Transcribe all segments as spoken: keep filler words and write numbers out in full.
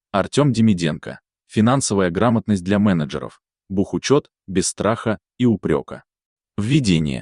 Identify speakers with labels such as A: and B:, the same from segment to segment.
A: Артем Демиденко. Финансовая грамотность для менеджеров. Бухучет без страха и упрека. Введение.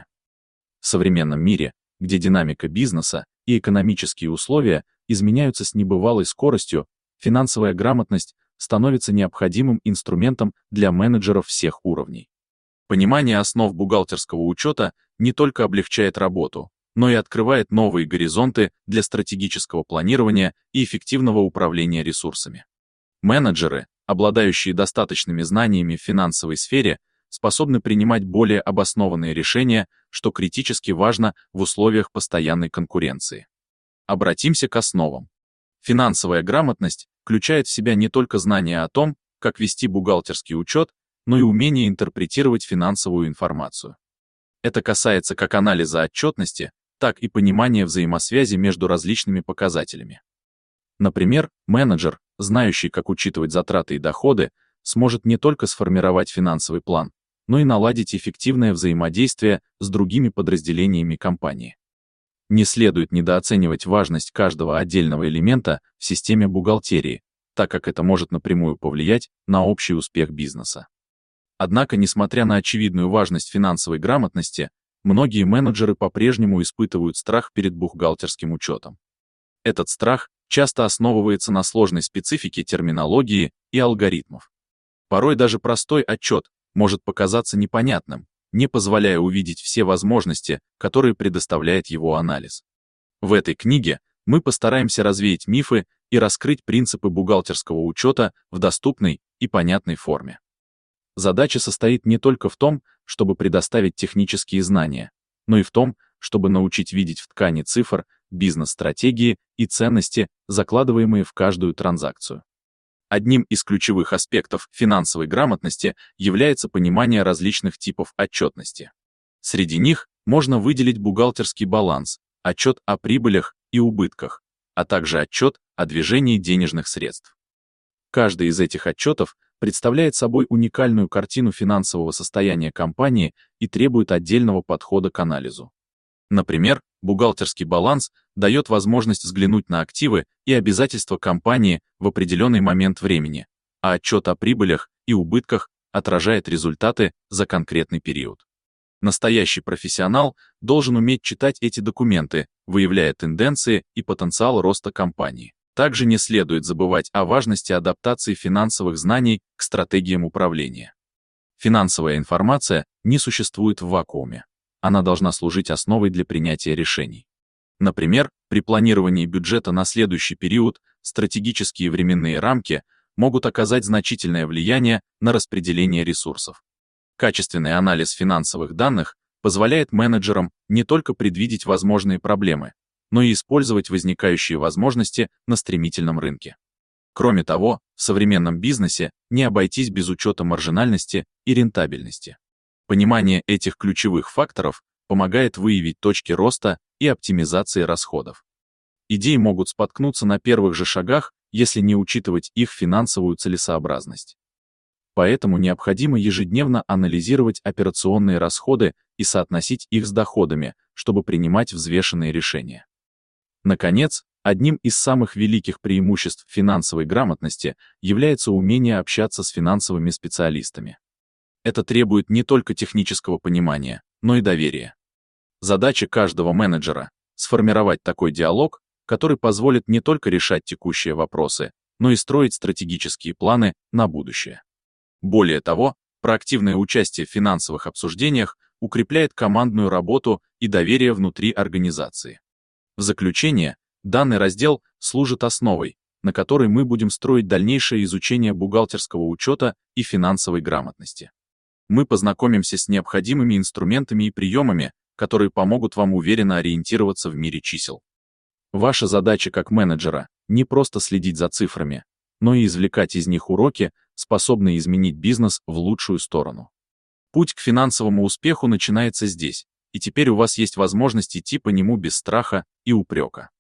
A: В современном мире, где динамика бизнеса и экономические условия изменяются с небывалой скоростью, финансовая грамотность становится необходимым инструментом для менеджеров всех уровней. Понимание основ бухгалтерского учета не только облегчает работу, но и открывает новые горизонты для стратегического планирования и эффективного управления ресурсами. Менеджеры, обладающие достаточными знаниями в финансовой сфере, способны принимать более обоснованные решения, что критически важно в условиях постоянной конкуренции. Обратимся к основам. Финансовая грамотность включает в себя не только знания о том, как вести бухгалтерский учет, но и умение интерпретировать финансовую информацию. Это касается как анализа отчетности, так и понимания взаимосвязи между различными показателями. Например, менеджер, знающий, как учитывать затраты и доходы, сможет не только сформировать финансовый план, но и наладить эффективное взаимодействие с другими подразделениями компании. Не следует недооценивать важность каждого отдельного элемента в системе бухгалтерии, так как это может напрямую повлиять на общий успех бизнеса. Однако, несмотря на очевидную важность финансовой грамотности, многие менеджеры по-прежнему испытывают страх перед бухгалтерским учетом. Этот страх часто основывается на сложной специфике терминологии и алгоритмов. Порой даже простой отчет может показаться непонятным, не позволяя увидеть все возможности, которые предоставляет его анализ. В этой книге мы постараемся развеять мифы и раскрыть принципы бухгалтерского учета в доступной и понятной форме. Задача состоит не только в том, чтобы предоставить технические знания, но и в том, чтобы научить видеть в ткани цифр бизнес-стратегии и ценности, закладываемые в каждую транзакцию. Одним из ключевых аспектов финансовой грамотности является понимание различных типов отчетности. Среди них можно выделить бухгалтерский баланс, отчет о прибылях и убытках, а также отчет о движении денежных средств. Каждый из этих отчетов представляет собой уникальную картину финансового состояния компании и требует отдельного подхода к анализу. Например, бухгалтерский баланс дает возможность взглянуть на активы и обязательства компании в определенный момент времени, а отчет о прибылях и убытках отражает результаты за конкретный период. Настоящий профессионал должен уметь читать эти документы, выявляя тенденции и потенциал роста компании. Также не следует забывать о важности адаптации финансовых знаний к стратегиям управления. Финансовая информация не существует в вакууме. Она должна служить основой для принятия решений. Например, при планировании бюджета на следующий период стратегические временные рамки могут оказать значительное влияние на распределение ресурсов. Качественный анализ финансовых данных позволяет менеджерам не только предвидеть возможные проблемы, но и использовать возникающие возможности на стремительном рынке. Кроме того, в современном бизнесе не обойтись без учета маржинальности и рентабельности. Понимание этих ключевых факторов помогает выявить точки роста и оптимизации расходов. Идеи могут споткнуться на первых же шагах, если не учитывать их финансовую целесообразность. Поэтому необходимо ежедневно анализировать операционные расходы и соотносить их с доходами, чтобы принимать взвешенные решения. Наконец, одним из самых великих преимуществ финансовой грамотности является умение общаться с финансовыми специалистами. Это требует не только технического понимания, но и доверия. Задача каждого менеджера — сформировать такой диалог, который позволит не только решать текущие вопросы, но и строить стратегические планы на будущее. Более того, проактивное участие в финансовых обсуждениях укрепляет командную работу и доверие внутри организации. В заключение, данный раздел служит основой, на которой мы будем строить дальнейшее изучение бухгалтерского учета и финансовой грамотности. Мы познакомимся с необходимыми инструментами и приемами, которые помогут вам уверенно ориентироваться в мире чисел. Ваша задача как менеджера — не просто следить за цифрами, но и извлекать из них уроки, способные изменить бизнес в лучшую сторону. Путь к финансовому успеху начинается здесь, и теперь у вас есть возможность идти по нему без страха и упрека.